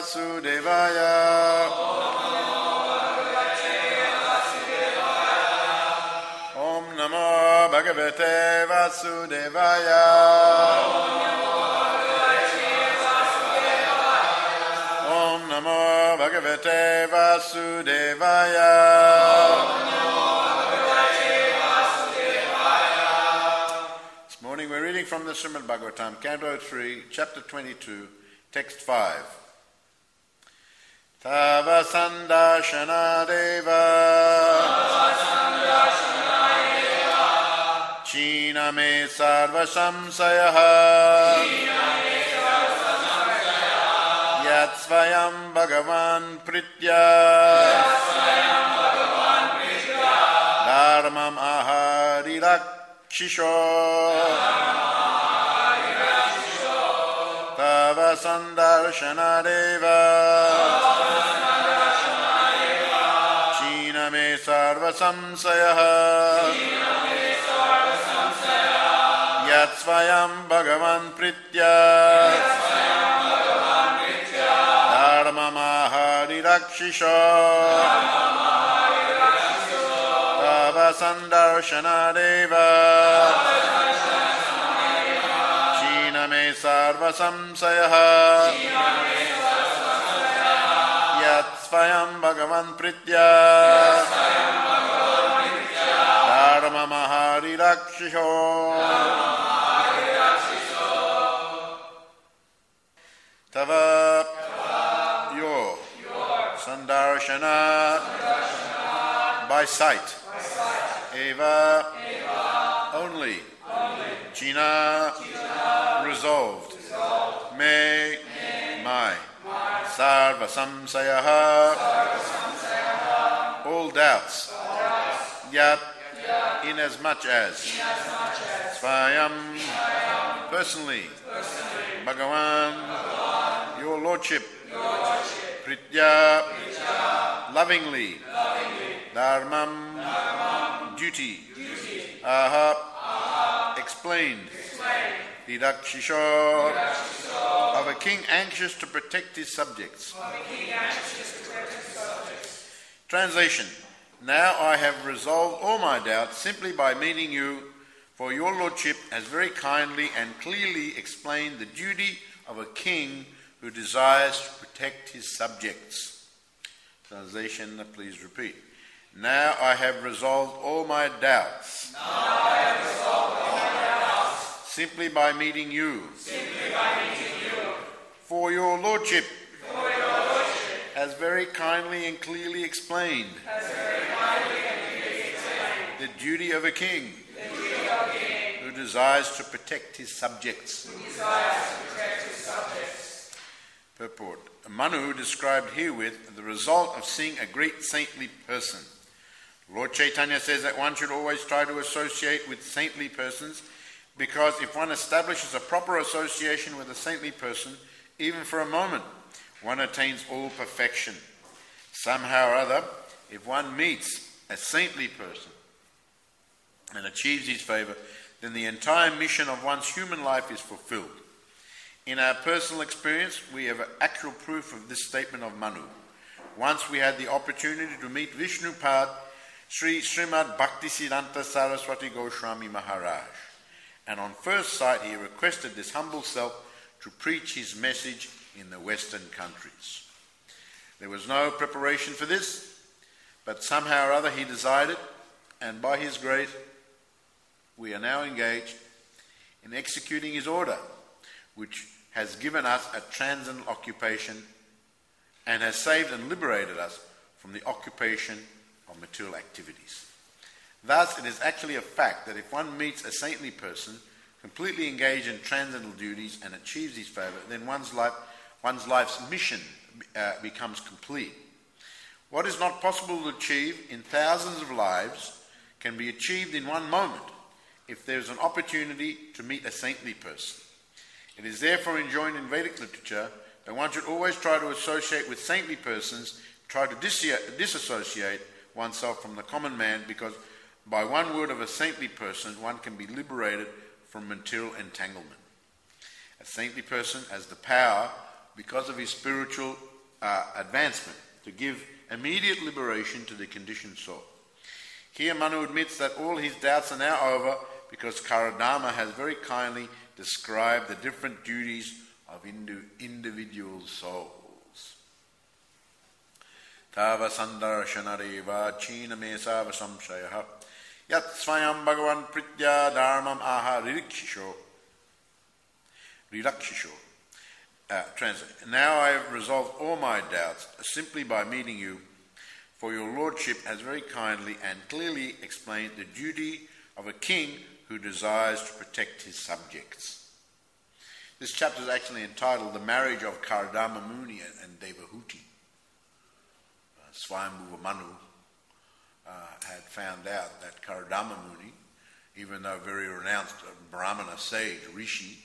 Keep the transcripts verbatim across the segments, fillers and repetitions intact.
Vasudevaya. Om Namo Bhagavate Vasudevaya. Om Namo Bhagavate Vasudevaya. This morning we're reading from the Srimad Bhagavatam, Canto three, Chapter twenty-two, Text five. Tava Sandashana Deva China me sarva samsayaha Yat svayam bhagavan pritya Dharmam aharilakshisho Tava sandarshana deva China me sarva samsayaha Yat svayam bhagavan pritya Dharmam aharilakshisho Tava sandarshana deva China me sarva samsayaha Yat svayam bhagavan pritya Dharmam aharilakshisho. Tava, your, sandarshana, by sight, eva, only, china, resolved, me, my, sarva samsayaha, all doubts, yat, inasmuch as, svayam, personally, Bhagavan, your Lordship, Pritya, lovingly, Dharmam, duty, Aha, explained, Didakshisho, of a king anxious to protect his subjects. Translation. Now I have resolved all my doubts simply by meeting you, for your Lordship has very kindly and clearly explained the duty of a king who desires to protect his subjects. Translation, please repeat. Now I have resolved all my doubts. Now I have resolved all my doubts. Simply by meeting you. Simply by meeting you. For your Lordship. For your Lordship. Has very kindly and clearly explained. Has very kindly and clearly explained. The duty of a king. The duty of a king. Who desires to protect his subjects. Who desires to protect his subjects. Purport. Manu described herewith the result of seeing a great saintly person. Lord Chaitanya says that one should always try to associate with saintly persons, because if one establishes a proper association with a saintly person, even for a moment, one attains all perfection. Somehow or other, if one meets a saintly person and achieves his favour, then the entire mission of one's human life is fulfilled. In our personal experience, we have actual proof of this statement of Manu. Once we had the opportunity to meet Vishnupad, Sri Srimad Bhaktisiddhanta Saraswati Goswami Maharaj, and on first sight he requested this humble self to preach his message in the Western countries. There was no preparation for this, but somehow or other he desired it, and by his grace we are now engaged in executing his order, which has given us a transcendental occupation and has saved and liberated us from the occupation of material activities. Thus, it is actually a fact that if one meets a saintly person, completely engaged in transcendental duties and achieves his favour, then one's life, one's life's mission uh, becomes complete. What is not possible to achieve in thousands of lives can be achieved in one moment if there is an opportunity to meet a saintly person. It is therefore enjoined in Vedic literature that one should always try to associate with saintly persons, try to dis- disassociate oneself from the common man, because by one word of a saintly person, one can be liberated from material entanglement. A saintly person has the power, because of his spiritual uh, advancement, to give immediate liberation to the conditioned soul. Here Manu admits that all his doubts are now over because Karadama has very kindly described the different duties of indi- individual souls. Tava sandarshanareva chinamesava samshayaha yat svayam bhagavan pritya dharmam aha ririkshisho. Rirakshisho. Uh, translate. Now I have resolved all my doubts simply by meeting you, for your lordship has very kindly and clearly explained the duty of a king who desires to protect his subjects. This chapter is actually entitled The Marriage of Karadama Muni and Devahuti. Uh, Swayambhuva Manu uh, had found out that Karadama Muni, even though very renounced Brahmana sage, Rishi,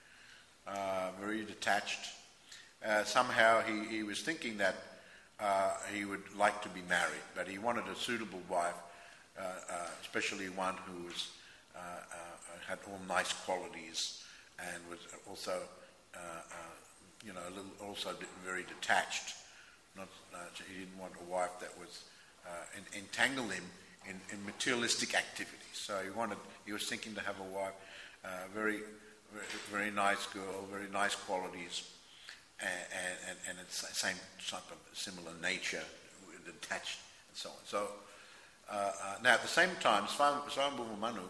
Uh, very detached. Uh, somehow he, he was thinking that uh, he would like to be married, but he wanted a suitable wife, uh, uh, especially one who was, uh, uh, had all nice qualities and was also, uh, uh, you know, a little, also very detached. Not, uh, he didn't want a wife that was uh, en- entangle him in, in materialistic activities. So he wanted. He was thinking to have a wife uh, very. Very, very nice girl, very nice qualities, and, and, and it's the same type of similar nature, detached and so on. So uh, uh, now at the same time, Swayambhuva Manu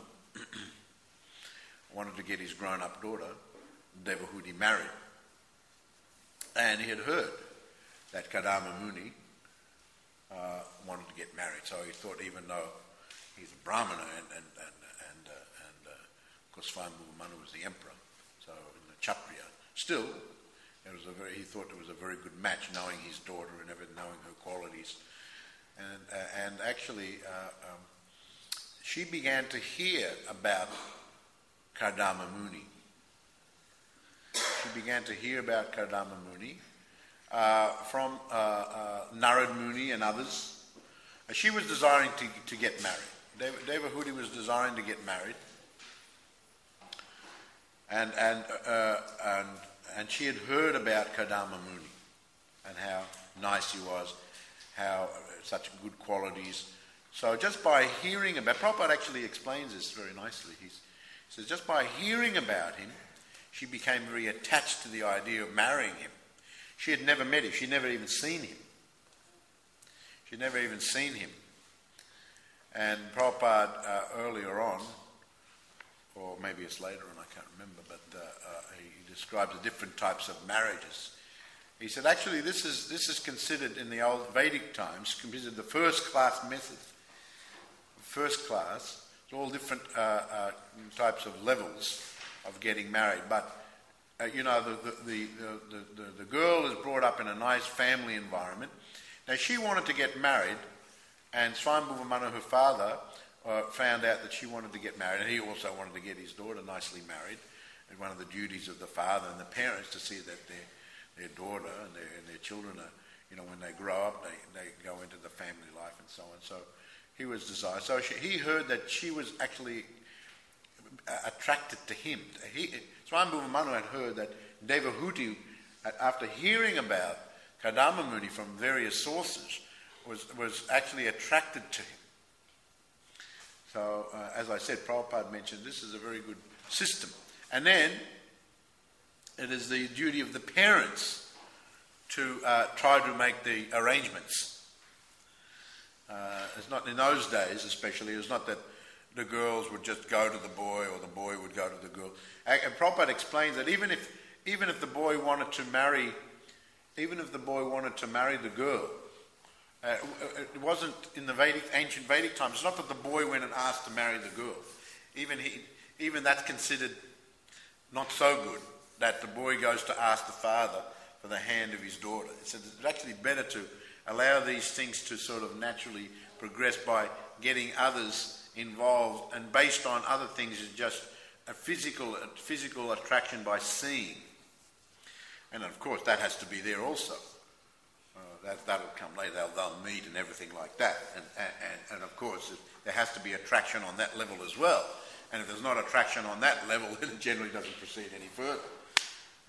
wanted to get his grown-up daughter, Devahuti, married. And he had heard that Kadama Muni uh, wanted to get married. So he thought, even though he's a Brahmana and, and, and, and, uh, and uh, of course Swayambhuva Manu was the emperor, so in the Kshatriya, still it was a very, he thought it was a very good match, knowing his daughter and everything, knowing her qualities. And, uh, and actually uh, um, she began to hear about Kardama Muni. She began to hear about Kardama Muni uh, from uh, uh, Narad Muni and others. Uh, she was desiring to, to get married. Dev- Devahuti was desiring to get married. And and, uh, and and she had heard about Kardama Muni and how nice he was, how uh, such good qualities. So just by hearing about, Prabhupada actually explains this very nicely. He's, he says just by hearing about him, she became very attached to the idea of marrying him. She had never met him. She'd never even seen him. She'd never even seen him. And Prabhupada uh, earlier on, or maybe it's later on, I can't remember, but uh, uh, he describes the different types of marriages. He said, actually, this is this is considered in the old Vedic times, considered the first class method. First class, it's all different uh, uh, types of levels of getting married. But, uh, you know, the the, the, the, the the girl is brought up in a nice family environment. Now, she wanted to get married, and Swayambhuva Manu, her father, Uh, found out that she wanted to get married, and he also wanted to get his daughter nicely married. And one of the duties of the father and the parents to see that their their daughter and their, and their children are, you know, when they grow up, they, they go into the family life and so on. So he was desired. So she, he heard that she was actually attracted to him. He, Swayambhuva Manu had heard that Devahuti, after hearing about Kardama Muni from various sources, was was actually attracted to him. So, uh, as I said, Prabhupada mentioned this is a very good system. And then it is the duty of the parents to uh, try to make the arrangements. Uh, it's not in those days, especially. It was not that the girls would just go to the boy or the boy would go to the girl. And Prabhupada explains that even if even if the boy wanted to marry, even if the boy wanted to marry the girl. Uh, it wasn't in the Vedic, ancient Vedic times. It's not that the boy went and asked to marry the girl. Even he, even that's considered not so good. That the boy goes to ask the father for the hand of his daughter. It's actually better to allow these things to sort of naturally progress by getting others involved, and based on other things is just a physical, a physical attraction by seeing. And of course, that has to be there also. That, that'll come later. They'll, they'll meet and everything like that. And, and, and of course, there has to be attraction on that level as well. And if there's not attraction on that level, then it generally doesn't proceed any further.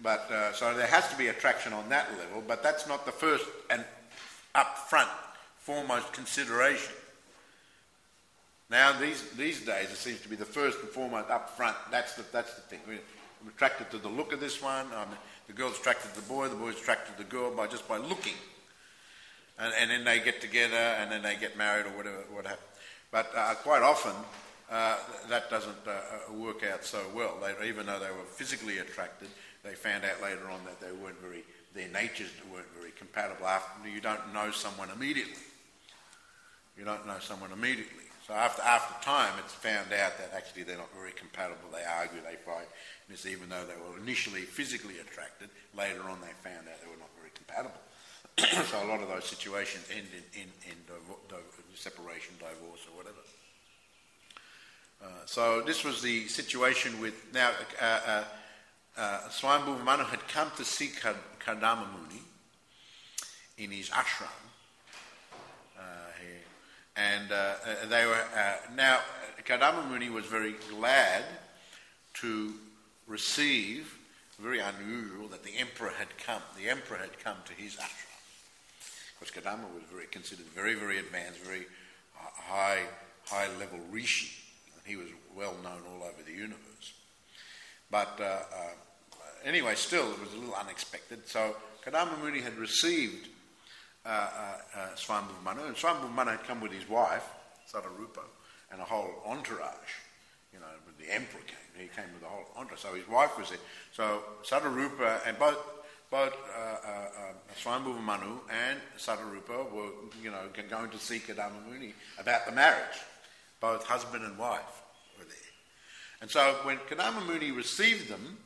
But uh, so there has to be attraction on that level, but that's not the first and upfront, foremost consideration. Now these these days it seems to be the first and foremost upfront. That's the that's the thing. I'm attracted to the look of this one. Um, the girl's attracted to the boy. The boy's attracted to the girl by just by looking. And, and then they get together, and then they get married or whatever. What happens? But uh, quite often uh, that doesn't uh, work out so well. They, even though they were physically attracted, they found out later on that they weren't very. Their natures weren't very compatible. After you don't know someone immediately. You don't know someone immediately. So after after time, it's found out that actually they're not very compatible. They argue, they fight. And it's even though they were initially physically attracted, later on they found out they were not very compatible. So a lot of those situations end in, in, in divo- div- separation, divorce, or whatever. Uh, so this was the situation with... Now, uh, uh, uh, Swayambhuva Manu had come to see Kardama Muni in his ashram. Uh, And uh, they were uh, now Kardama Muni was very glad to receive, very unusual, that the emperor had come. The emperor had come to his ashram, because Kardama was very considered very, very advanced, very high, high level rishi, and he was well known all over the universe. But uh, uh, anyway, still it was a little unexpected. So Kardama Muni had received Uh, uh, uh, Swayambhuva Manu, and Swayambhuva Manu had come with his wife, Sadarupa, and a whole entourage. You know, the emperor came. He came with a whole entourage. So his wife was there. So Sadarupa and both both uh, uh, uh, Swayambhuva Manu and Sadarupa were, you know, going to see Kardama Muni about the marriage. Both husband and wife were there. And so when Kardama Muni received them,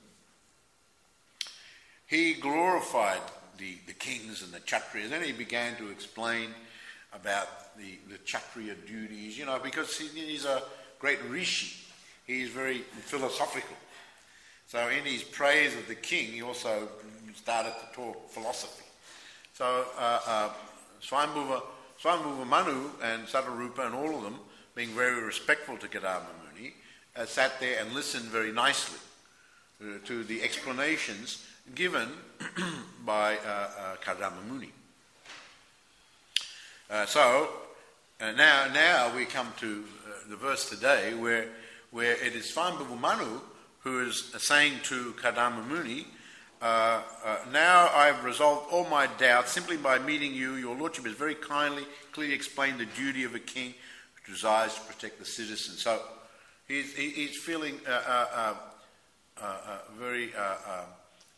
he glorified The, the kings and the Kshatriyas. Then he began to explain about the, the Kshatriya duties, you know, because he, he's a great rishi. He's very philosophical. So in his praise of the king, he also started to talk philosophy. So uh, uh, Swayambhuva, Swayambhuva Manu and Sadarupa and all of them, being very respectful to Kardama Muni, uh, sat there and listened very nicely uh, to the explanations given by uh, uh, Kardama Muni. Uh, so uh, now, now we come to uh, the verse today, where where it is Swayambhuva Manu who is saying to Kardama Muni, uh, uh, "Now I have resolved all my doubts simply by meeting you. Your lordship has very kindly, clearly explained the duty of a king who desires to protect the citizens." So he's he, he's feeling uh, uh, uh, uh, uh, very. Uh, uh,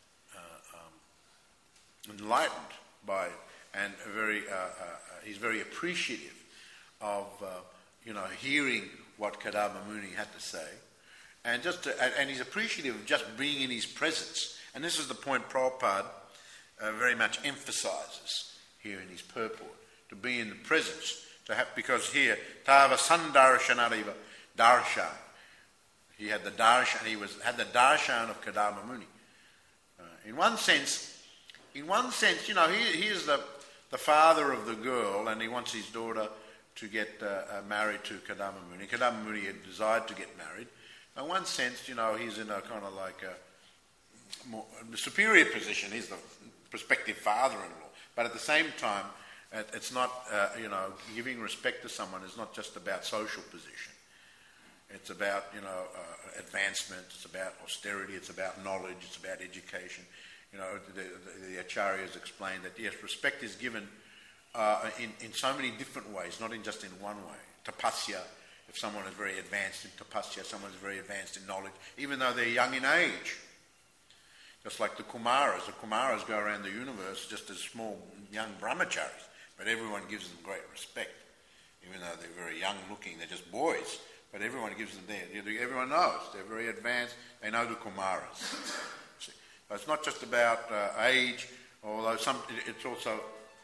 enlightened by, and very, uh, uh, he's very appreciative of, uh, you know, hearing what Kardama Muni had to say, and just to, and, and he's appreciative of just being in his presence. And this is the point Prabhupada uh, very much emphasizes here in his purport, to be in the presence, to have, because here Tava Sandarshanariva Darshan, he had the darshan, he was had the darshan of Kardama Muni. Uh, in one sense. In one sense, you know, he, he is the, the father of the girl, and he wants his daughter to get uh, uh, married to Kardama Muni. Kardama Muni had desired to get married. In one sense, you know, he's in a kind of like a more a superior position. He's the prospective father-in-law. But at the same time, it's not, uh, you know, giving respect to someone is not just about social position. It's about, you know, uh, advancement. It's about austerity. It's about knowledge. It's about education. You know, the, the, the acharyas explain that, yes, respect is given uh, in, in so many different ways, not in just in one way. Tapasya, if someone is very advanced in tapasya, someone is very advanced in knowledge, even though they're young in age. Just like the Kumaras. The Kumaras go around the universe just as small, young brahmacharis, but everyone gives them great respect. Even though they're very young looking, they're just boys, but everyone gives them there. Everyone knows. They're very advanced. They know the Kumaras. So it's not just about uh, age, although some, it's also...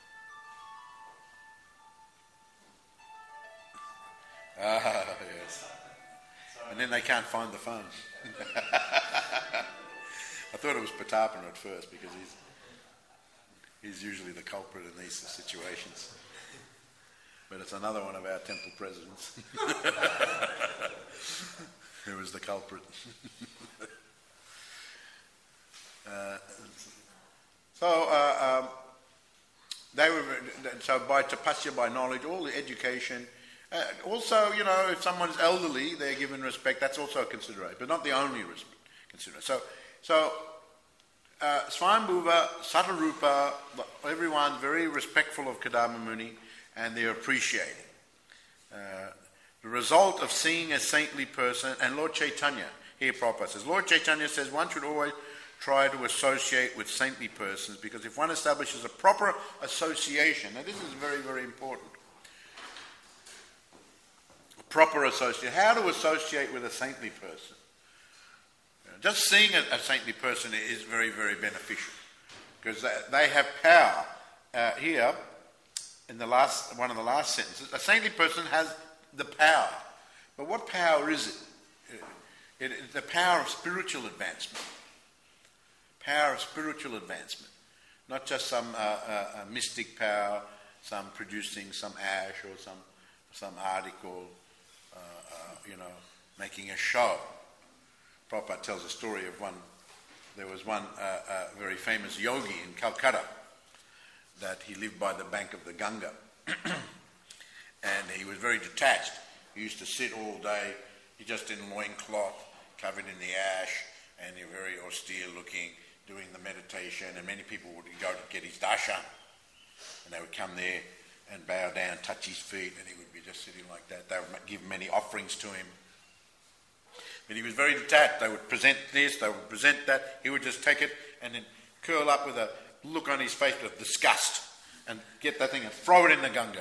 Ah, yes. And then they can't find the phone. I thought it was Patapana at first, because he's he's usually the culprit in these situations. But it's another one of our temple presidents who is the culprit. Uh, so, uh, um, they were, so by tapasya, by knowledge, all the education. Uh, also, you know, if someone's elderly, they're given respect. That's also a consideration, but not the only respect consideration. So, so uh, Swayambhuva, Satarupa, everyone's very respectful of Kadama Muni, and they're appreciating. Uh, the result of seeing a saintly person, and Lord Chaitanya, here Prabhupada says, Lord Chaitanya says one should always try to associate with saintly persons, because if one establishes a proper association, now this is very, very important. Proper associate. How to associate with a saintly person. Just seeing a, a saintly person is very, very beneficial, because they, they have power. Uh, here, in the last one of the last sentences, a saintly person has the power. But what power is it? It is the power of spiritual advancement. Power of spiritual advancement. Not just some uh, uh, mystic power, some producing some ash or some, some article, uh, uh, you know, making a show. Prabhupada tells a story of one, there was one uh, uh, very famous yogi in Calcutta that he lived by the bank of the Ganga. And he was very detached. He used to sit all day, he just in loincloth, covered in the ash, and he very austere looking, doing the meditation, and many people would go to get his darshan, and they would come there and bow down, touch his feet, and he would be just sitting like that. They would give many offerings to him. But he was very detached. They would present this, they would present that. He would just take it and then curl up with a look on his face of disgust and get that thing and throw it in the Ganga.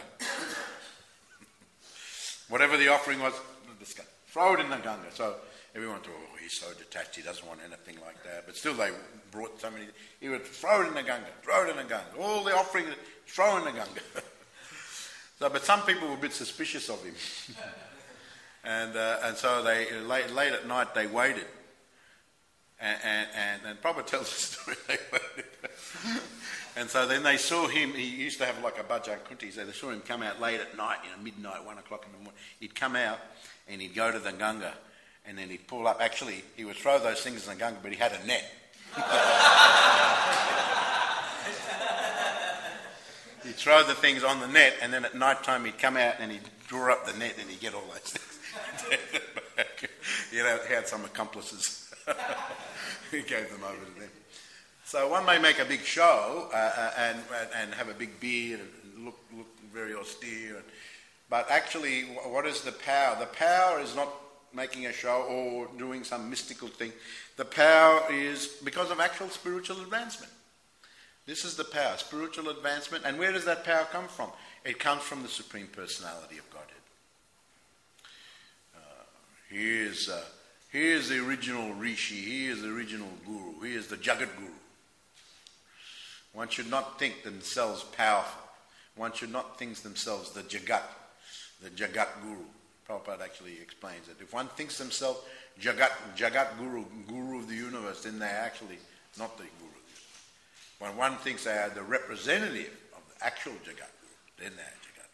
Whatever the offering was, disgust. Throw it in the Ganga. So everyone thought, oh, he's so detached, he doesn't want anything like that. But still they brought so many. He would throw it in the Ganga, throw it in the Ganga. All the offerings, throw in the Ganga. So, but some people were a bit suspicious of him. And uh, and so they late, late at night they waited, and and, and, and Prabhupada tells the story. They waited, and so then they saw him. He used to have like a bhajan kunti. So they saw him come out late at night, you know, midnight, one o'clock in the morning. He'd come out and he'd go to the Ganga, and then he'd pull up. Actually, he would throw those things in the Ganga, but he had a net. He'd throw the things on the net, and then at night time he'd come out and he'd draw up the net, and he'd get all those things. You know, he had some accomplices. He gave them over to them. So one may make a big show uh, uh, and and have a big beard and look look very austere, and, but actually, what is the power? The power is not making a show or doing some mystical thing. The power is because of actual spiritual advancement. This is the power, spiritual advancement. And where does that power come from? It comes from the Supreme Personality of Godhead. He is, uh, he is the original Rishi, he is the original Guru, he is the Jagat Guru. One should not think themselves powerful. One should not think themselves the Jagat, the Jagat Guru. Prabhupada actually explains it. If one thinks themselves Jagat, Jagat Guru, Guru of the universe, then they're actually not the Guru. When one thinks they are the representative of the actual Jagat Guru, then they're Jagat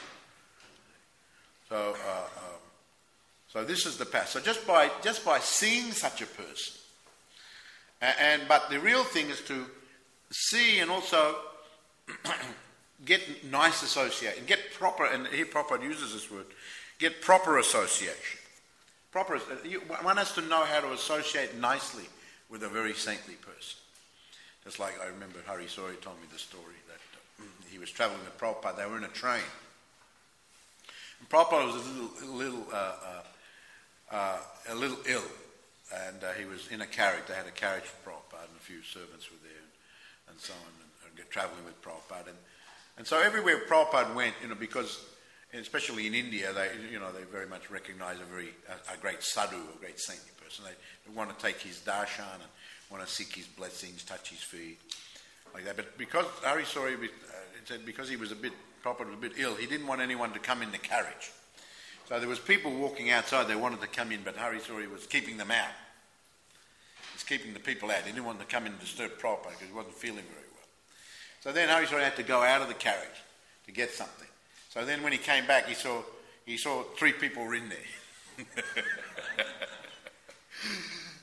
Guru. So, uh, uh, So this is the path. So just by just by seeing such a person, and, and but the real thing is to see and also get nice association, get proper. And here Prabhupada uses this word, get proper association. Proper. You, one has to know how to associate nicely with a very saintly person. Just like I remember Hari Sori told me the story that uh, he was traveling with Prabhupada. They were in a train. And Prabhupada was a little, little. Uh, uh, Uh, a little ill, and uh, he was in a carriage. They had a carriage for Prabhupada, and a few servants were there, and, and so on, and, and traveling with Prabhupada. And, and so everywhere Prabhupada went, you know, because especially in India, they, you know, they very much recognize a very a, a great sadhu, a great saintly person. They, they want to take his darshan and want to seek his blessings, touch his feet, like that. But because Hari Sori uh, said because he was a bit Prabhupada was a bit ill, he didn't want anyone to come in the carriage. So there was people walking outside, they wanted to come in, but Hari Sori was keeping them out. He was keeping the people out. He didn't want them to come in and disturb Prabhupada because he wasn't feeling very well. So then Hari Sori had to go out of the carriage to get something. So then when he came back, he saw he saw three people were in there.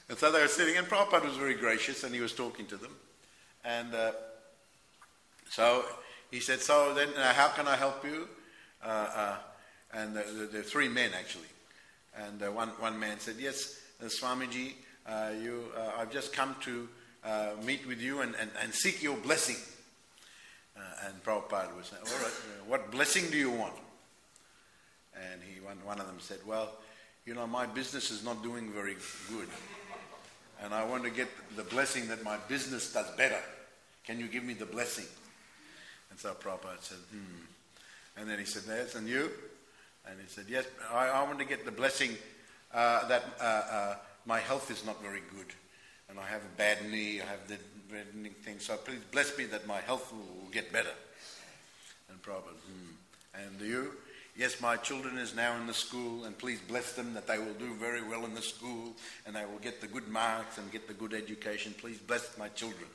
And so they were sitting, and Prabhupada was very gracious, and he was talking to them. And uh, so he said, so then uh, how can I help you? Uh, uh, and there the, the three men, actually. And uh, one, one man said, yes, uh, Swamiji, uh, you, uh, I've just come to uh, meet with you and, and, and seek your blessing. Uh, and Prabhupada was saying, all right, uh, what blessing do you want? And he, one, one of them said, well, you know, my business is not doing very good. And I want to get the blessing that my business does better. Can you give me the blessing? And so Prabhupada said, hmm. And then he said, yes, and you? And he said, yes, I, I want to get the blessing uh, that uh, uh, my health is not very good. And I have a bad knee, I have the reddening thing, so please bless me that my health will, will get better. And Prabhupada, hmm. And you? Yes, my children is now in the school, and please bless them that they will do very well in the school, and they will get the good marks and get the good education. Please bless my children.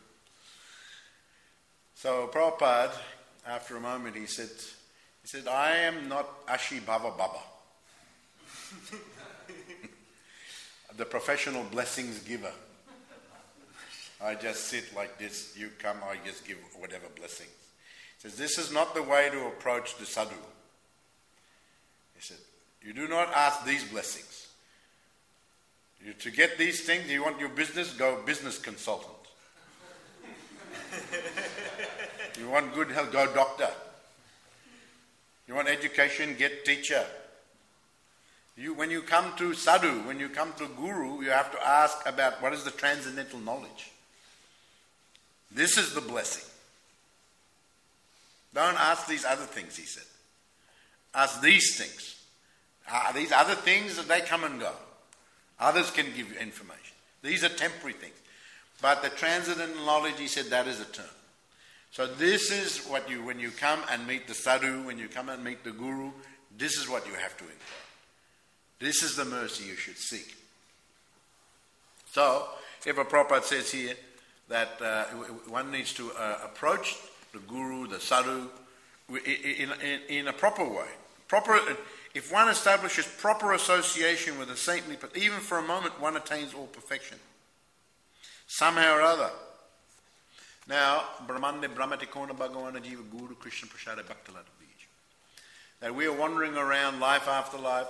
So Prabhupada, after a moment, he said, he said, I am not Ashi Bhava Baba, the professional blessings giver. I just sit like this, you come, I just give whatever blessings. He says, this is not the way to approach the sadhu. He said, you do not ask these blessings. You, to get these things, you want your business, go business consultant. You want good health, go doctor. You want education, get teacher. You, when you come to sadhu, when you come to guru, you have to ask about what is the transcendental knowledge. This is the blessing. Don't ask these other things, he said. Ask these things. Uh, these other things, they come and go. Others can give you information. These are temporary things. But the transcendental knowledge, he said, that is a term. So this is what you, when you come and meet the sadhu, when you come and meet the guru, this is what you have to inquire. This is the mercy you should seek. So, Eva Prabhupada says here that uh, one needs to uh, approach the guru, the sadhu, in, in, in a proper way. Proper, if one establishes proper association with a saintly, even for a moment, one attains all perfection. Somehow or other. Now, Brahmande Brahmatikona Bhagavana Jiva Guru Krishna Prasada Bhaktalata Bij. That we are wandering around life after life,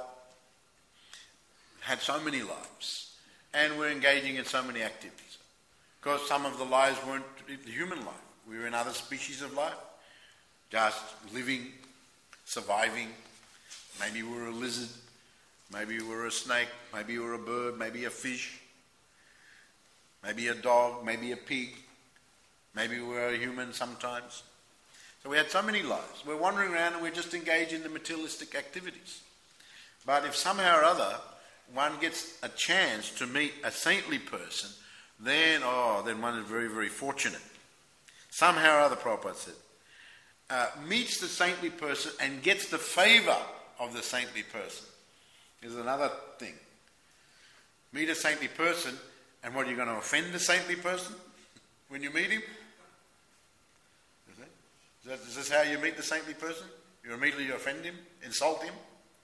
had so many lives, and we're engaging in so many activities. Because some of the lives weren't the human life. We were in other species of life, just living, surviving. Maybe we were a lizard, maybe we were a snake, maybe we were a bird, maybe a fish, maybe a dog, maybe a pig, maybe we were a human sometimes. So we had so many lives. We're wandering around and we're just engaged in the materialistic activities. But if somehow or other one gets a chance to meet a saintly person, then, oh, then one is very, very fortunate. Somehow or other, Prabhupada said, uh, meets the saintly person and gets the favor of the saintly person. Is another thing. Meet a saintly person, and what, are you going to offend the saintly person when you meet him? Is, that, is, that, is this how you meet the saintly person? You immediately offend him, insult him?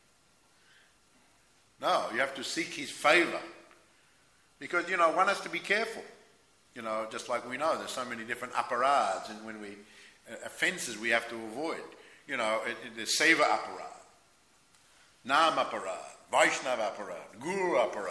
No, you have to seek his favor. Because, you know, one has to be careful. You know, just like we know, there's so many different aparads, and when we, uh, offenses we have to avoid. You know, it, it, there's seva aparad, nam aparad, Vaishnava aparad, guru aparad.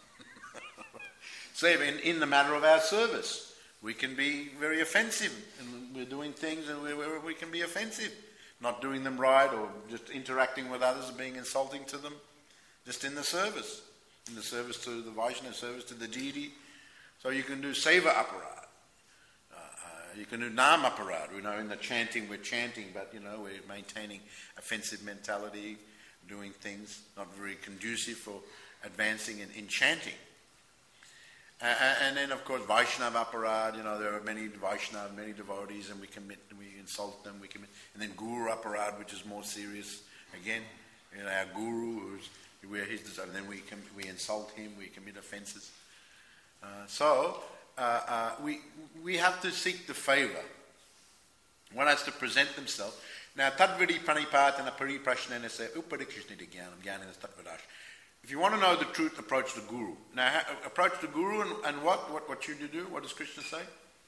So in, in the matter of our service, we can be very offensive, and we're doing things and we, we, we can be offensive. Not doing them right, or just interacting with others and being insulting to them, just in the service. In the service to the Vaishnava, service to the deity. So you can do seva aparad. Uh, uh, you can do nam aparad. We know in the chanting we're chanting, but you know we're maintaining offensive mentality, doing things not very conducive for advancing in, in chanting. Uh, and then of course Vaishnava aparad. You know there are many Vaishnava, many devotees, and we commit, we insult them. We commit, and then guru aparad, which is more serious. Again, you know, our guru who's We're his desire, and then we com- we insult him, we commit offences. Uh, so uh, uh, we we have to seek the favour. One has to present themselves. Now, tadvidi pranipatana pariprashnana se uparikshni jnanam jnanana tatvadash. If you want to know the truth, approach the Guru. Now, ha- approach the Guru and, and what? what? What should you do? What does Krishna say?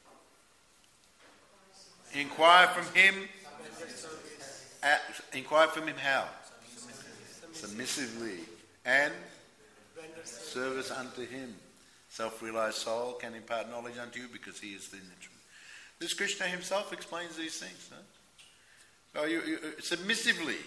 Inquire from him. At, inquire from him how? Submissively. And service unto him. Self-realized soul can impart knowledge unto you because he is the truth. This Krishna himself explains these things. No? So you, you submissively.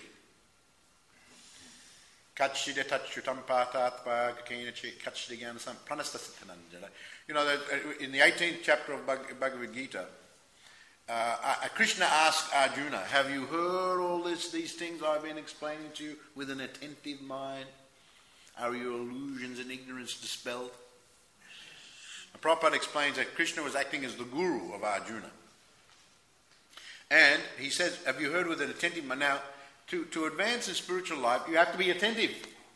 You know, in the eighteenth chapter of Bhagavad Gita, uh, Krishna asked Arjuna, have you heard all this, these things I've been explaining to you with an attentive mind? Are your illusions and ignorance dispelled? And Prabhupada explains that Krishna was acting as the guru of Arjuna. And he says, have you heard with an attentive mind? Now, to, to advance in spiritual life, you have to be attentive.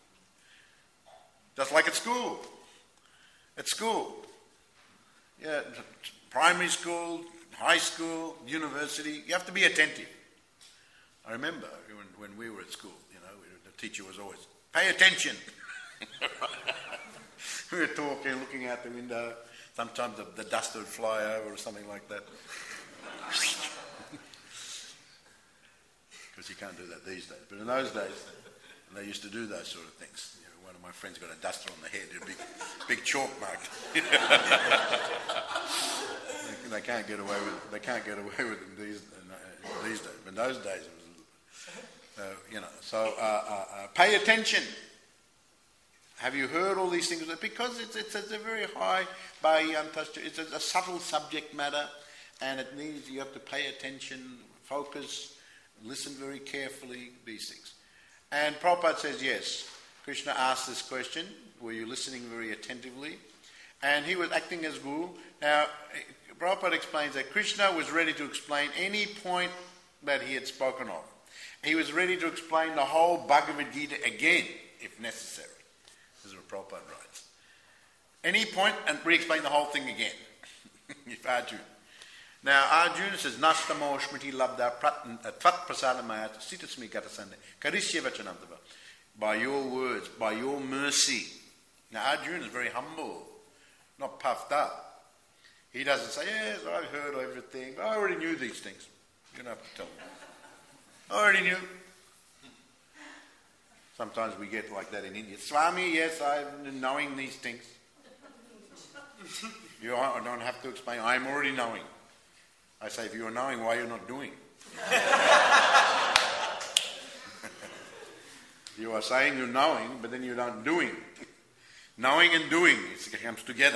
Just like at school. At school. Yeah, primary school, high school, university, you have to be attentive. I remember when, when we were at school, you know, the teacher was always, pay attention. We were talking, looking out the window. Sometimes the, the dust would fly over or something like that. Because you can't do that these days. But in those days, they used to do those sort of things. You know, one of my friends got a duster on the head, a big, big chalk mark. they, they can't get away with. They can't get away with it these uh, these days. But in those days, it was, uh, you know. So uh, uh, uh, pay attention. Have you heard all these things? Because it's it's, it's a very high, by untouched. It's a, a subtle subject matter, and it needs you have to pay attention, focus. Listen very carefully, these things. And Prabhupada says, yes, Krishna asked this question, were you listening very attentively? And he was acting as guru. Now, Prabhupada explains that Krishna was ready to explain any point that he had spoken of. He was ready to explain the whole Bhagavad Gita again, if necessary. This is what Prabhupada writes. Any point and re-explain the whole thing again. If Arjuna. Now, Arjuna says, Nastamo Shmriti Labda Tvat Prasadamaya Sitasmi Gatasande Karishya Vachanamtava. By your words, by your mercy. Now, Arjuna is very humble, not puffed up. He doesn't say, yes, I've heard everything. I already knew these things. You don't have to tell me. I already knew. Sometimes we get like that in India. Swami, yes, I've been knowing these things. You don't have to explain. I'm already knowing. I say, if you are knowing, why you're not doing? You are saying you're knowing, but then you're not doing. Knowing and doing, it comes together.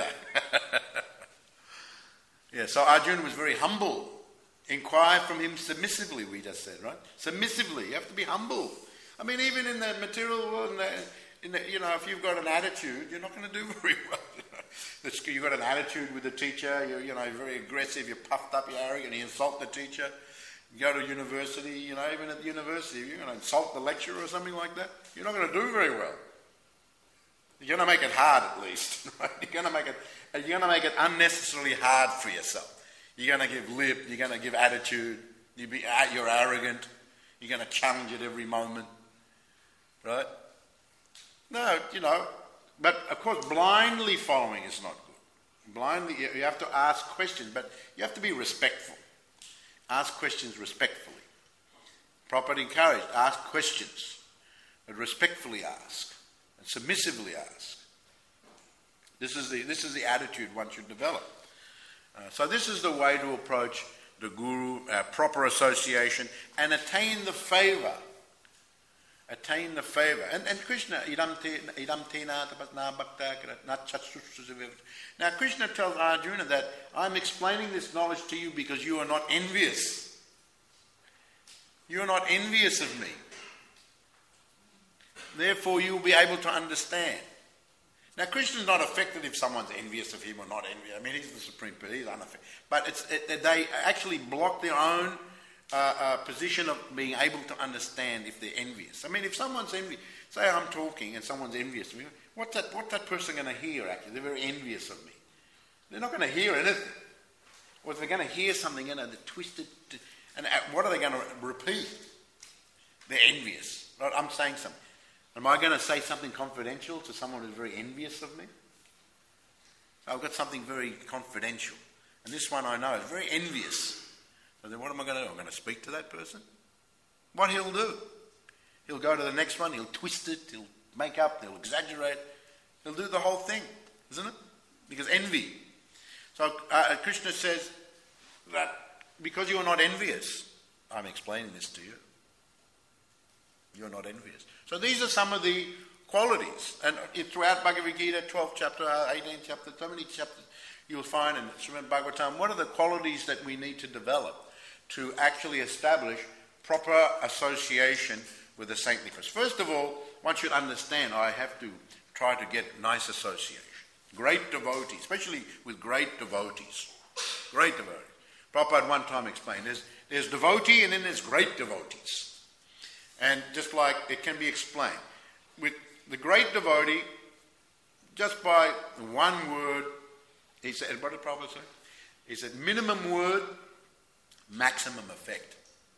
Yeah, so Arjuna was very humble. Inquire from him submissively, we just said, right? Submissively, you have to be humble. I mean, even in the material world, in the, in the, you know, if you've got an attitude, you're not going to do very well. You've got an attitude with the teacher, you're, you know, you're very aggressive, you're puffed up, you're arrogant, you insult the teacher. You go to university, you know, even at the university, if you're going to insult the lecturer or something like that, you're not going to do very well. You're going to make it hard at least. Right? You're going to make it, you're going to make it unnecessarily hard for yourself. You're going to give lip, you're going to give attitude, you be, you're arrogant, you're going to challenge it every moment. Right? No, you know, but of course blindly following is not good. Blindly, you have to ask questions, but you have to be respectful. Ask questions respectfully. Prabhupada encouraged, ask questions, but respectfully ask, and submissively ask. This is the, this is the attitude one should develop. Uh, so this is the way to approach the Guru, uh, proper association, and attain the favour. Attain the favour. And, and Krishna, idam tena tapasna bhakta nat chatsutsusaviv. Now Krishna tells Arjuna that I'm explaining this knowledge to you because you are not envious. You are not envious of me. Therefore you will be able to understand. Now Krishna is not affected if someone's envious of him or not envious. I mean, he's the supreme person, he's unaffected. But it's, it, they actually block their own uh, uh, position of being able to understand if they're envious. I mean, if someone's envious, say I'm talking and someone's envious of me, what's that, what's that person going to hear actually? They're very envious of me. They're not going to hear anything. Or if they're going to hear something, you know, they're twisted. To, and what are they going to repeat? They're envious. Right? I'm saying something. Am I going to say something confidential to someone who's very envious of me? So I've got something very confidential. And this one I know is very envious. So then what am I going to do? I'm going to speak to that person? What he'll do? He'll go to the next one, he'll twist it, he'll make up, he'll exaggerate. He'll do the whole thing, isn't it? Because envy. So uh, Krishna says that because you are not envious, I'm explaining this to you. You're not envious. So these are some of the qualities. And throughout Bhagavad Gita, twelfth chapter, eighteenth chapter, so many chapters, you'll find in Srimad Bhagavatam, what are the qualities that we need to develop to actually establish proper association with the saintly first? First of all, one should understand I have to try to get nice association. Great devotees, especially with great devotees. Great devotees. Prabhupada one time explained, there's, there's devotee and then there's great devotees. And just like it can be explained, with the great devotee, just by one word, he said, what did Prabhupada say? He said, minimum word, maximum effect.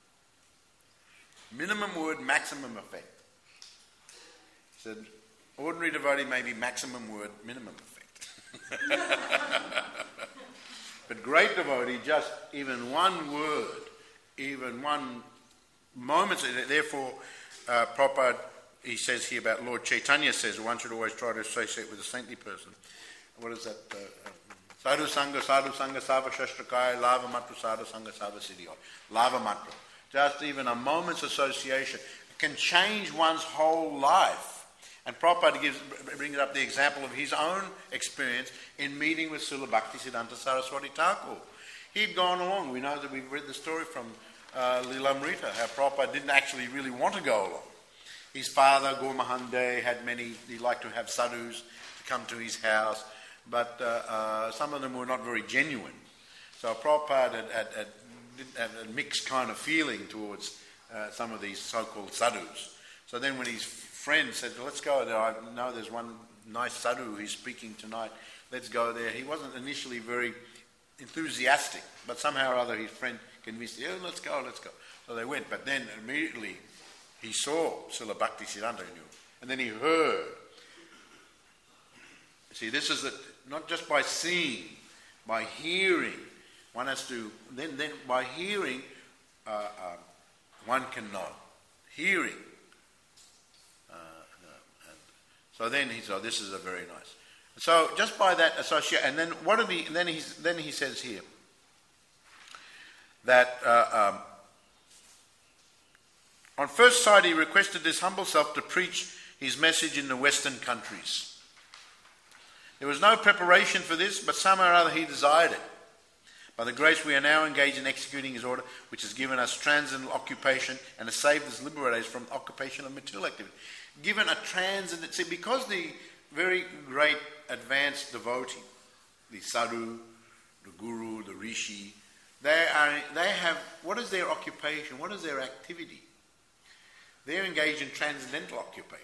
Minimum word, maximum effect. He said, ordinary devotee may be maximum word, minimum effect. But great devotee, just even one word, even one moment, therefore, uh, Prabhupada, he says here about Lord Chaitanya says, one should always try to associate with a saintly person. What is that? Uh, uh, Sadhu Sangha, Sadhu Sangha, Sava Shastrakaya, Lava Matra, Sadhu Sangha, Sava Siddhyo. Lava Matra. Just even a moment's association can change one's whole life. And Prabhupada gives, brings up the example of his own experience in meeting with Srila Bhaktisiddhanta Saraswati Thakur. He'd gone along. We know that we've read the story from uh, Lilamrita, how Prabhupada didn't actually really want to go along. His father, Gormahande, had many, he liked to have sadhus to come to his house, but uh, uh, some of them were not very genuine. So Prabhupada had, had, had, had a mixed kind of feeling towards uh, some of these so-called sadhus. So then when his friend said, let's go there, I know there's one nice sadhu who's speaking tonight, let's go there. He wasn't initially very enthusiastic, but somehow or other his friend convinced him, yeah, let's go, let's go. So they went, but then immediately he saw Srila Bhaktisiddhanta, and then he heard. See, this is the, not just by seeing, by hearing. One has to, then, then by hearing, uh, uh, one can know. Hearing. Uh, and so then he said, this is a very nice. So just by that associate, and then what did he? Then he then he says here that uh, um, on first sight he requested this humble self to preach his message in the Western countries. There was no preparation for this, but somehow or other he desired it. By the grace we are now engaged in executing his order, which has given us transcendental occupation and has saved us, liberated us from occupation of material activity. Given a transcendent, see, because the very great advanced devotee, the sadhu, the guru, the rishi, they are, they have, what is their occupation? What is their activity? They're engaged in transcendental occupation.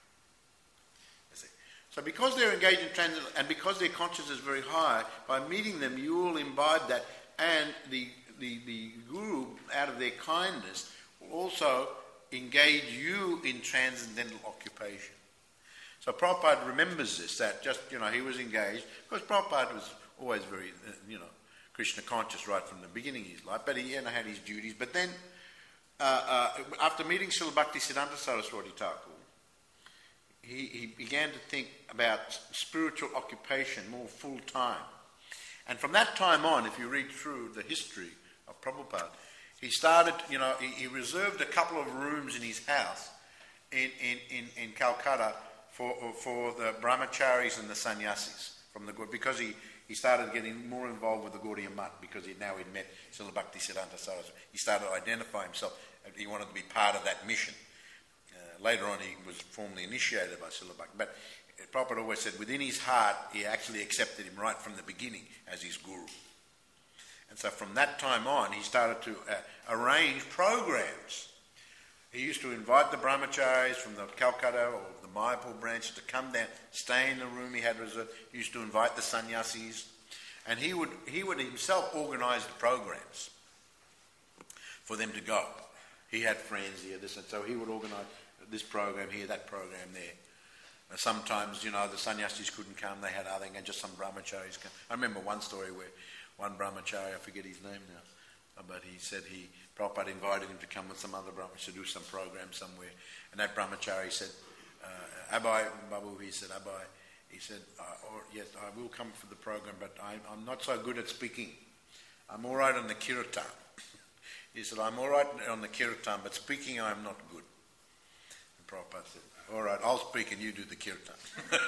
So because they're engaged in transcendental, and because their consciousness is very high, by meeting them you will imbibe that, and the, the, the guru, out of their kindness, will also engage you in transcendental occupation. So Prabhupada remembers this, that just, you know, he was engaged, because Prabhupada was always very, uh, you know, Krishna conscious right from the beginning of his life, but he, you know, had his duties. But then, uh, uh, after meeting Srila Bhaktisiddhanta Saraswati Thakur, he, he began to think about spiritual occupation more full time. And from that time on, if you read through the history of Prabhupada, he started, you know, he, he reserved a couple of rooms in his house in, in, in, in Calcutta for for the brahmacharis and the sannyasis from the because he, he started getting more involved with the Gaudiya Math because he now he'd met Srila Bhaktisiddhanta Saraswati. He started to identify himself. He wanted to be part of that mission. Uh, later on, he was formally initiated by Srila Bhakti. But Prabhupada always said, within his heart, he actually accepted him right from the beginning as his guru. And so from that time on, he started to uh, arrange programs. He used to invite the brahmacharis from the Calcutta or the Mayapur branch to come down, stay in the room he had reserved. He used to invite the sannyasis. And he would, he would himself organize the programs for them to go. He had friends, he had this, and so he would organize this program here, that program there. Uh, sometimes, you know, the sannyasis couldn't come, they had other, and just some brahmacharis come. I remember one story where one brahmachari, I forget his name now, but he said he, Prabhupada invited him to come with some other brahmacharis to do some program somewhere. And that brahmachari said, uh, Abai, Babu, he said, Abai, he said, uh, oh, yes, I will come for the program, but I, I'm not so good at speaking. I'm all right on the kirtan. He said, I'm all right on the kirtan, but speaking I'm not good. And Prabhupada said, all right, I'll speak and you do the kirtan.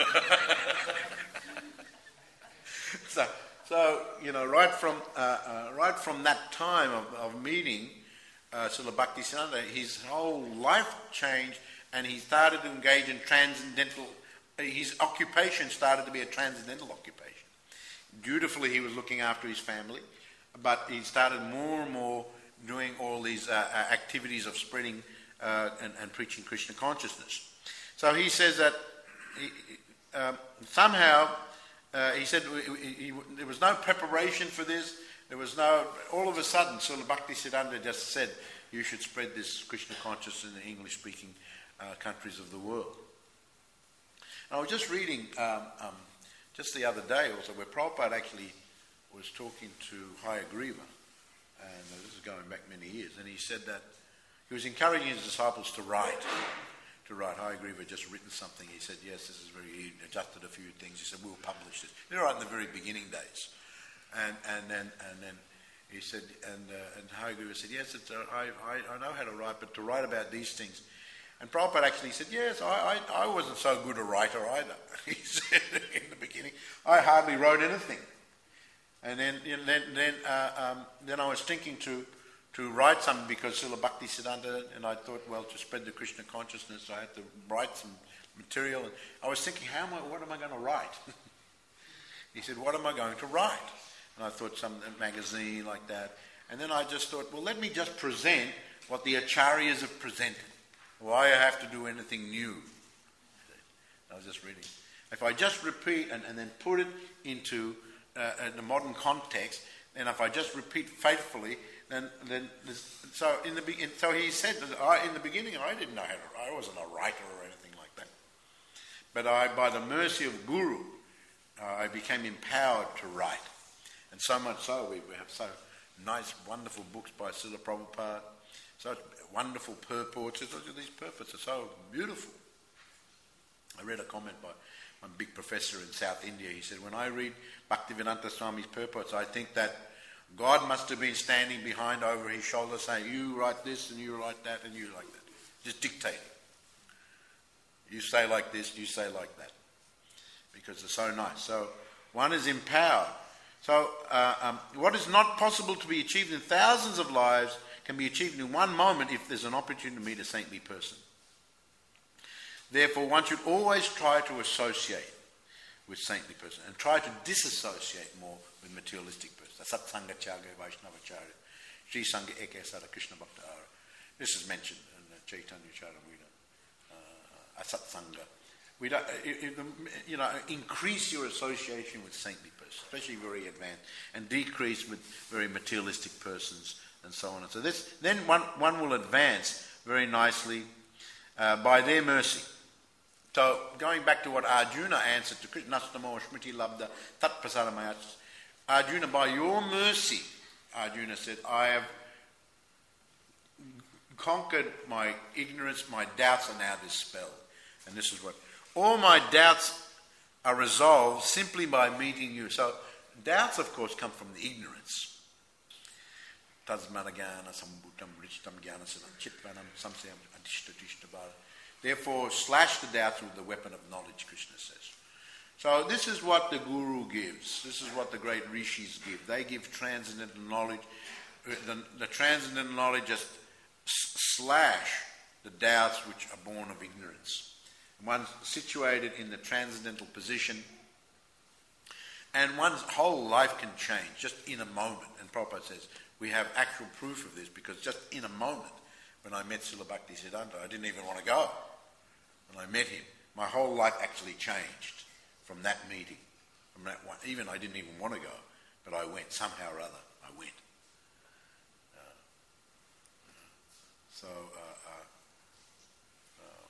so, so, you know, right from uh, uh, right from that time of, of meeting uh, Srila Bhaktisiddhanta, his whole life changed, and he started to engage in transcendental. His occupation started to be a transcendental occupation. Dutifully, he was looking after his family, but he started more and more doing all these uh, uh, activities of spreading uh, and, and preaching Krishna consciousness. So he says that he, um, somehow. Uh, he said he, he, there was no preparation for this. There was no... All of a sudden, Srila Bhaktisiddhanta just said, you should spread this Krishna consciousness in the English-speaking uh, countries of the world. And I was just reading um, um, just the other day also, where Prabhupada actually was talking to Hayagriva, and uh, this is going back many years, and he said that he was encouraging his disciples to write. To write. Hayagriva had just written something. He said, yes, this is very... He adjusted a few things. He said, we'll publish this. They're right in the very beginning days. And and then and then he said, and uh, and Hayagriva said, yes, it's, uh, I, I I know how to write, but to write about these things. And Prabhupada actually said, yes, I, I, I wasn't so good a writer either. He said in the beginning, I hardly wrote anything. And then then then uh, um, then I was thinking to... to write something because Srila Bhaktisiddhanta, and I thought, well, to spread the Krishna consciousness, I had to write some material. And I was thinking, how am I, what am I going to write? He said, what am I going to write? And I thought some magazine like that. And then I just thought, well, let me just present what the acharyas have presented. Why I have to do anything new? I was just reading. If I just repeat and, and then put it into uh, the modern context, and if I just repeat faithfully, then then so in the in, so he said that I, in the beginning I didn't know how to write. I wasn't a writer or anything like that. But I, by the mercy of Guru, uh, I became empowered to write, and so much so we, we have so nice, wonderful books by Srila Prabhupada, such wonderful purports. These purports are so beautiful. I read a comment by one big professor in South India. He said, when I read Bhaktivedanta Swami's purports, I think that God must have been standing behind over his shoulder saying, you write this and you write that and you like that. Just dictating. You say like this, you say like that. Because they're so nice. So one is empowered. So uh, um, what is not possible to be achieved in thousands of lives can be achieved in one moment if there's an opportunity to meet a saintly person. Therefore, one should always try to associate with saintly person and try to disassociate more with materialistic person. Satsanga Charya, Vaishnava Charya, Sri Sangha Ekasara Krishna Bhakta Ara. This is mentioned in the Chaitanya Charitamrita. Uh, Asatsanga. We don't, you know, increase your association with saintly persons, especially very advanced, and decrease with very materialistic persons, and so on. And so this, then one one will advance very nicely uh, by their mercy. So going back to what Arjuna answered to Krishna, Nastamo Smriti Labda Tat Prasaramayachas. Arjuna, by your mercy, Arjuna said, I have conquered my ignorance, my doubts are now dispelled. And this is what, all my doubts are resolved simply by meeting you. So doubts, of course, come from the ignorance. Tasmanagana sambutam richtam jnana siddham chitvanam samsayam adishta tishta bhara. Therefore, slash the doubts with the weapon of knowledge, Krishna says. So this is what the Guru gives. This is what the great rishis give. They give transcendental knowledge. The, the transcendental knowledge just slash the doubts which are born of ignorance. One's situated in the transcendental position, and one's whole life can change just in a moment. And Prabhupada says, we have actual proof of this, because just in a moment, when I met Srila Bhaktisiddhanta, I didn't even want to go. When I met him, my whole life actually changed from that meeting. From that one, even I didn't even want to go, but I went. Somehow or other, I went. Uh, so, uh, uh, uh,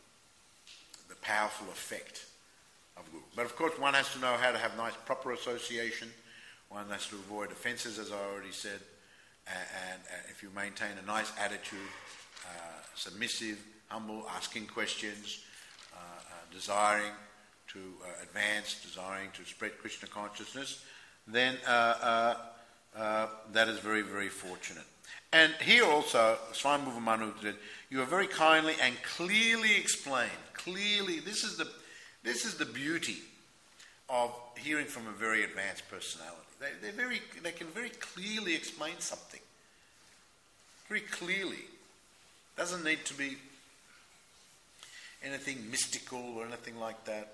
powerful effect of Guru. But of course one has to know how to have nice proper association. One has to avoid offences, as I already said. And, and, and if you maintain a nice attitude, uh, submissive, humble, asking questions, uh, uh, desiring to uh, advance, desiring to spread Krishna consciousness, then uh, uh, uh, that is very, very fortunate. And here also, Swayambhuva Manu said, you are very kindly and clearly explained. Clearly, this is the this is the beauty of hearing from a very advanced personality. They they're very they can very clearly explain something. Very clearly. Doesn't need to be anything mystical or anything like that.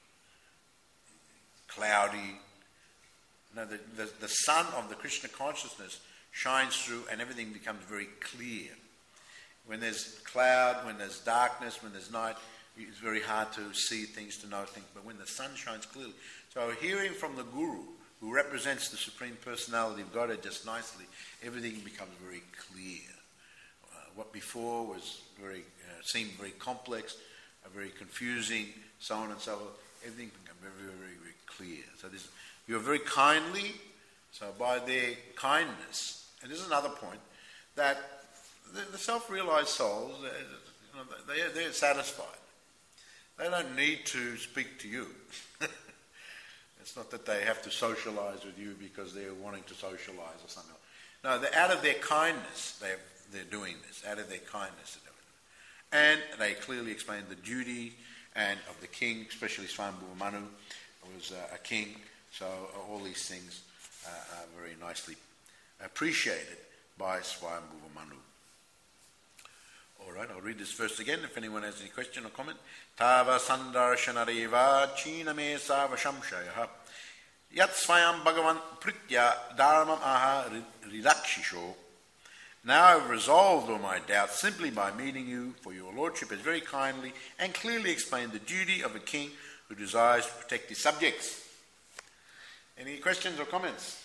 Cloudy. No, the, the, the sun of the Krishna consciousness shines through and everything becomes very clear. When there's cloud, when there's darkness, when there's night, it's very hard to see things, to know things. But when the sun shines clearly. So hearing from the Guru, who represents the Supreme Personality of Godhead just nicely, everything becomes very clear. Uh, what before was very uh, seemed very complex, uh, very confusing, so on and so forth, everything becomes very, very, very clear. So this, you're very kindly, so by their kindness, and this is another point, that the, the self-realized souls, uh, you know, they, they're satisfied. They don't need to speak to you. It's not that they have to socialize with you because they're wanting to socialize or something. No, they're out of their kindness, they're, they're doing this. Out of their kindness, they're doing it. And they clearly explain the duty and of the king, especially Swayambhuva Manu was uh, a king. So uh, all these things uh, are very nicely appreciated by Swayambhuva Manu. All right, I'll read this verse again if anyone has any question or comment. Tava sandarshanareva chiname sava shamshaya yat swayam bhagavan pritya dharmam aha rilakshisho. Now I have resolved all my doubts simply by meeting you, for your lordship has very kindly and clearly explained the duty of a king who desires to protect his subjects. Any questions or comments?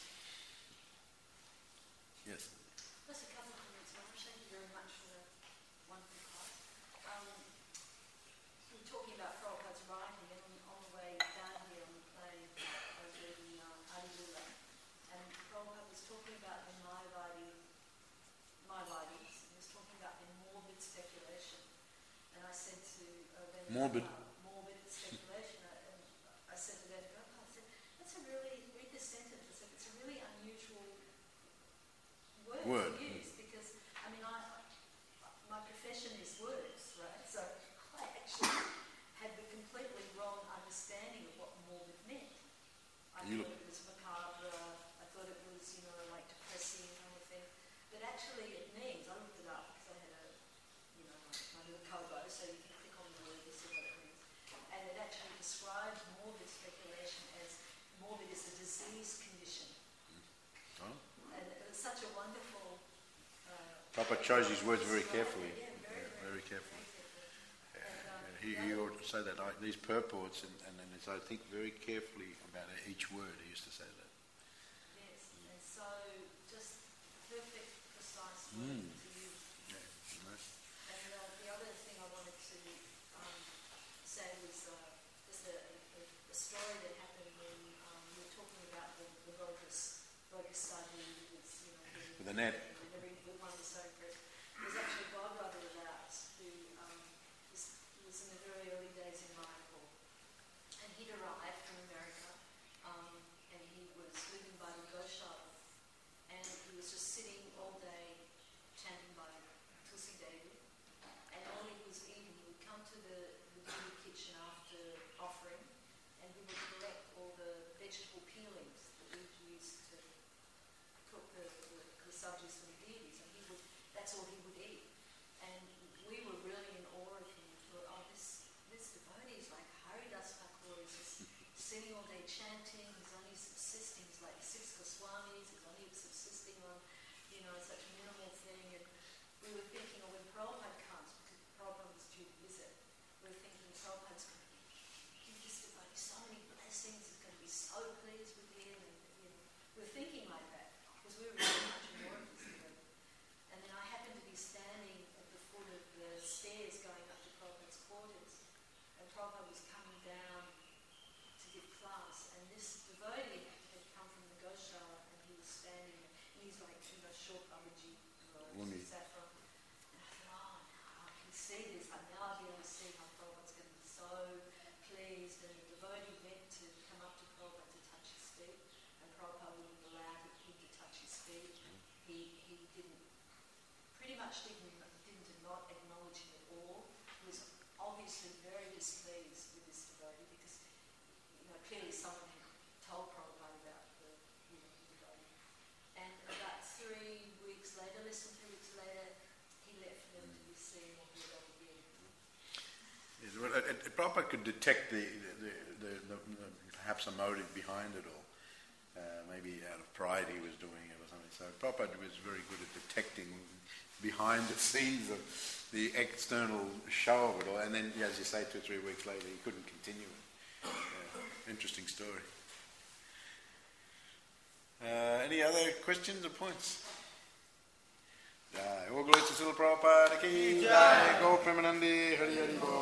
Yes. Just a couple of comments, Maharaj. Thank you very much for the wonderful class. Um, we were talking about Prabhupada's writing, and on, on the way down here on the plane, I was reading uh, Adilula, and Prabhupada was talking about the Mayavadi, Mayavadis, and he was talking about their morbid speculation. And I said to uh, Vedanta, Morbid. morbid speculation, and I said to Vedanta, I said, that's a really, read this sentence, I said, it's a really unusual word, Word. to use, because, I mean, I, my profession is words, right? So I actually had the completely wrong understanding of what morbid meant. I You thought it was macabre, I thought it was, you know, like depressing kind of thing. But actually it means, I looked it up because I had a, you know, my, my little Kobo, so you can click on the word to see what it means. And it actually describes morbid speculation as morbid is a disease condition. Oh. And it was such a wonderful... Uh, Prabhupada chose his words very carefully. Yeah, very, Yeah, very carefully. very carefully. And, um, He, he ought to say that, like, these purports, and, and, and so I think very carefully about each word. He used to say that. Yes, and so just perfect, precise Mm. word to use. Yeah, nice. And uh, the other thing I wanted to um, say was uh, just a, a, a story that happened when um, we were talking about the, the Bogus, Bogus study with, you know, the, With the net. and every one was so impressed. There's actually a godbrother of ours who um, was, was in the very early days in Mayapur, and he'd arrived from America, um, and he was living by the Goshala, and he was just sitting all day chanting by Tulsi Devi, and all he was eating, he would come to the, the Guru kitchen after offering, and he would collect all the vegetable peelings that we used to cook the, the, the subjects for the deities, and he would, that's all he would eat. And we were really in awe of him. We thought, oh, this, this devotee is like Haridas Thakur, he's just sitting all day chanting, he's only subsisting, he's like six Goswamis, he's only subsisting on, you know, such a minimal thing. And we were thinking, oh, when Prabhupada comes, because Prabhupada was due to visit, we were thinking Prabhupada's going to give this devotee so many blessings, he's going to be so pleased with him. And, you know, we were thinking like that, because we were really much in awe of this devotee. And then I happened to be standing at the foot of the stairs going up to Prabhupada's quarters, and Prabhupada this devotee had come from the Goshala, and he was standing there, and he's like, you know, short Babaji robes, saffron. And I thought, oh, now I can see this. I now be able to see how Prabhupada's going to be so pleased. And the devotee went to come up to Prabhupada to touch his feet, and Prabhupada wouldn't allow him to touch his feet. He he didn't, pretty much didn't, didn't not acknowledge him at all. He was obviously very displeased with this devotee because, you know, clearly someone had told Prabhupada about the, you know, the devotee. And about three weeks later, less than three weeks later, he left for them to be seen or heard of again. Yes, well, it, it, Prabhupada could detect the, the, the, the, the perhaps a motive behind it all. Uh, maybe out of pride he was doing it or something. So Prabhupada was very good at detecting behind the scenes of the external show of it all. And then, as you say, two or three weeks later, he couldn't continue it. Uh, interesting story. Uh, any other questions or points? Jai. All glories to Srila Prabhupada ki Jai. Go Premanandi. Hari Hari Bol.